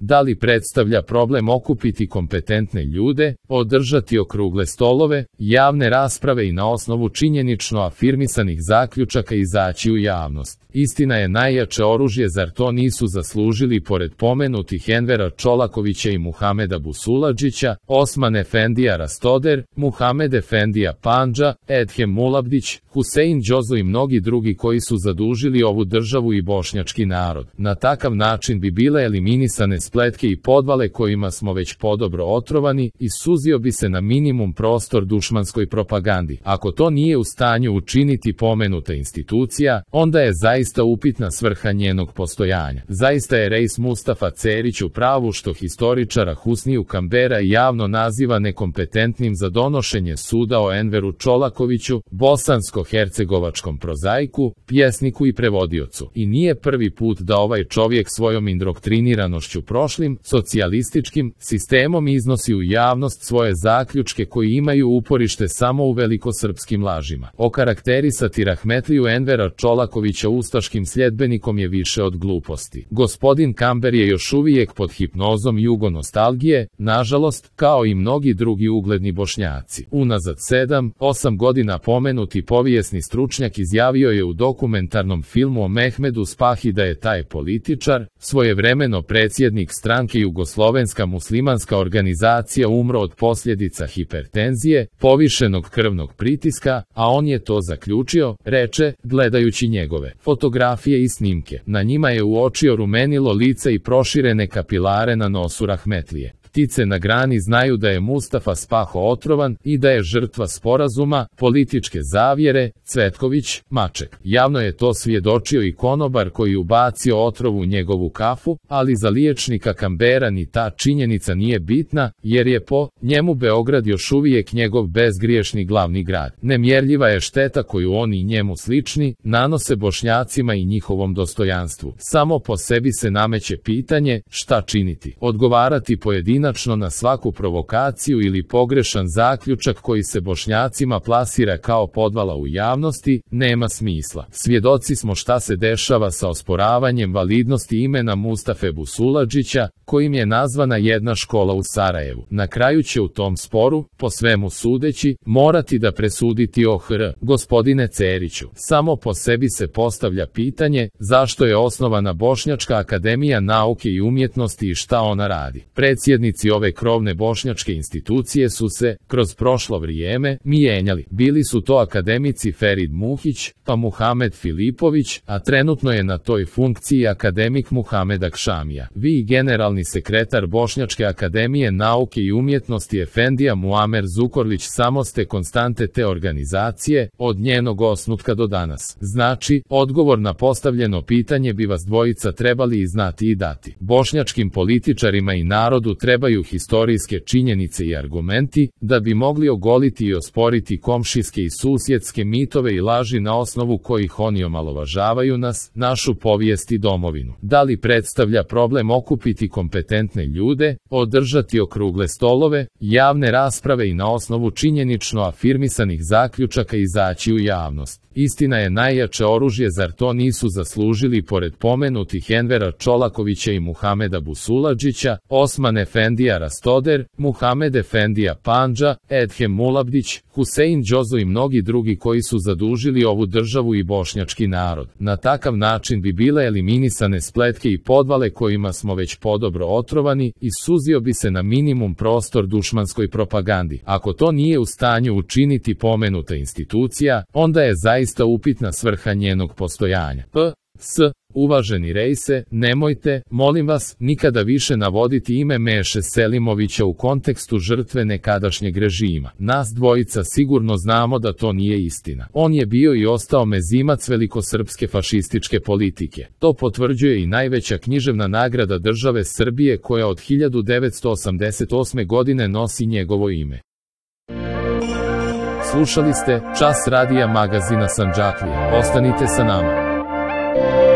Da li predstavlja problem okupiti kompetentne ljude, održati okrugle stolove, javne rasprave i na osnovu činjenično afirmisanih zaključaka izaći u javnost? Istina je najjače oružje, zar to nisu zaslužili pored pomenutih Envera Čolakovića i Muhameda Busuladžića, Osman Efendija Rastoder, Muhamed Efendija Pandža, Edhem Mulabdić, Husein Đozo i mnogi drugi koji su zadužili ovu državu i bošnjački narod. Na takav način bi bile eliminisane spletke i podvale kojima smo već podobro otrovani i suzio bi se na minimum prostor dušmanskoj propagandi. Ako to nije u stanju učiniti pomenuta institucija, onda je zaista upitna svrha njenog postojanja. Zaista je Reis Mustafa Cerić u pravu što historičara Husniju Kambera javno naziva nekompetentnim za donošenje suda o Enveru Čolakoviću, bosansko-hercegovačkom prozaiku, pjesniku i prevodiocu. I nije prvi put da ovaj čovjek svojom indoktriniranošću prošlim, socijalističkim sistemom iznosi u javnost svoje zaključke koji imaju uporište samo u velikosrpskim lažima. Okarakterisati rahmetliju Envera Čolakovića ustaškim sljedbenikom je više od gluposti. Gospodin Kamber je još uvijek pod hipnozom jugonostalgije, nažalost, kao i mnogi drugi ugledni Bošnjaci. Unazad 7-8 godina pomenuti povijesni stručnjak izjavio je u dokumentarnom filmu o Mehmedu Spahi da je taj političar, svojevremeno predsjednik stranke Jugoslovenska muslimanska organizacija, umro od posljedica hipertenzije, povišenog krvnog pritiska, a on je to zaključio, reče, gledajući njegove fotografije i snimke. Na njima je uočio rumenilo lice i proširene kapilare na nosu rahmetlije. Ptice na grani znaju da je Mustafa Spaho otrovan i da je žrtva sporazuma, političke zavjere, Cvetković, Maček. Javno je to svjedočio i konobar koji ubacio otrov u njegovu kafu, ali za liječnika Kambera ni ta činjenica nije bitna, jer je po njemu Beograd još uvijek njegov bezgriješni glavni grad. Nemjerljiva je šteta koju oni i njemu slični nanose Bošnjacima i njihovom dostojanstvu. Samo po sebi se nameće pitanje šta činiti. Odgovarati pojedinačno na svaku provokaciju ili pogrešan zaključak koji se Bošnjacima plasira kao podvala u javnosti, nema smisla. Svjedoci smo šta se dešava sa osporavanjem validnosti imena Mustafe Busuladžića, kojim je nazvana jedna škola u Sarajevu. Na kraju će u tom sporu, po svemu sudeći, morati da presuditi OHR. Gospodine Ceriću, samo po sebi se postavlja pitanje zašto je osnovana Bošnjačka akademija nauke i umjetnosti i šta ona radi. Predsjednici ove krovne bošnjačke institucije su se, kroz prošlo vrijeme, mijenjali. Bili su to akademici Ferid Muhić, pa Muhamed Filipović, a trenutno je na toj funkciji akademik Muhamed Akšamija. Vi i generalni sekretar Bošnjačke akademije nauke i umjetnosti Efendija Muamer Zukorlić samo ste konstante te organizacije, od njenog osnutka do danas. Znači, odgovor na postavljeno pitanje bi vas dvojica trebali i znati i dati. Bošnjačkim političarima i narodu trebaju historijske činjenice i argumenti, da bi mogli ogoliti i osporiti komšijske i susjedske mitove i laži na osnovu kojih oni omalovažavaju nas, našu povijest i domovinu. Da li predstavlja problem okupiti kompetentne ljude, održati okrugle stolove, javne rasprave i na osnovu činjenično afirmisanih zaključaka izaći u javnost? Istina je najjače oružje, zar to nisu zaslužili pored pomenutih Envera Čolakovića i Muhameda Busuladžića, Osman Efendija Rastoder, Muhamed Efendija Pandža, Edhem Mulabdić, Husein Đozo i mnogi drugi koji su zadužili ovu državu i bošnjački narod. Na takav način bi bile eliminisane spletke i podvale kojima smo već podobro otrovani i suzio bi se na minimum prostor dušmanskoj propagandi. Ako to nije u stanju učiniti pomenuta institucija, onda je zaista upitna svrha njenog postojanja. Uvaženi Rejse, nemojte, molim vas, nikada više navoditi ime Meše Selimovića u kontekstu žrtve nekadašnjeg režima. Nas dvojica sigurno znamo da to nije istina. On je bio i ostao mezimac velikosrpske fašističke politike. To potvrđuje i najveća književna nagrada države Srbije koja od 1988. godine nosi njegovo ime. Slušali ste Čas radija magazina Sandžaklija. Ostanite sa nama.